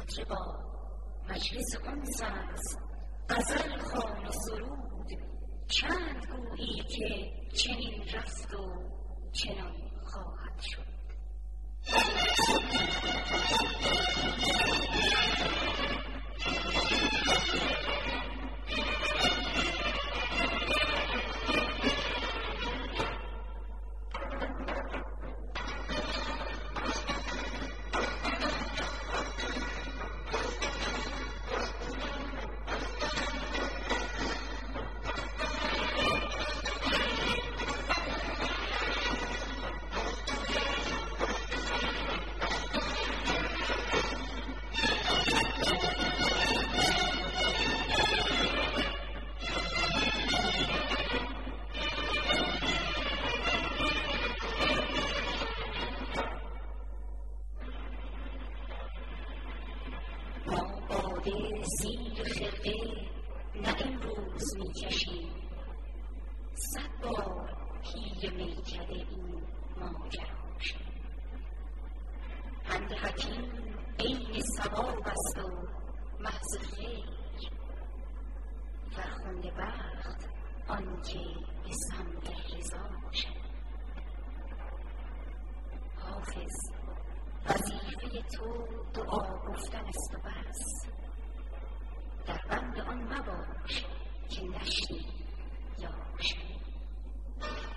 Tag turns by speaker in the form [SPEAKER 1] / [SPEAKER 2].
[SPEAKER 1] مطربا مجلس انس است، غزل خوان و سرود، چند گویی که چنین رفت و چنان خواهد شد. زیر خرقه نه امروز می کشیم، 100 بار پیر میکده این ماجرا شد. پند حکیم عین صواب است و محض خیر، فرخنده بخت آنکه به سمع رضا شد. حافظ وظیفه تو دعا گفتن است و بس، در بند آن مباش که نشنی یا شنی.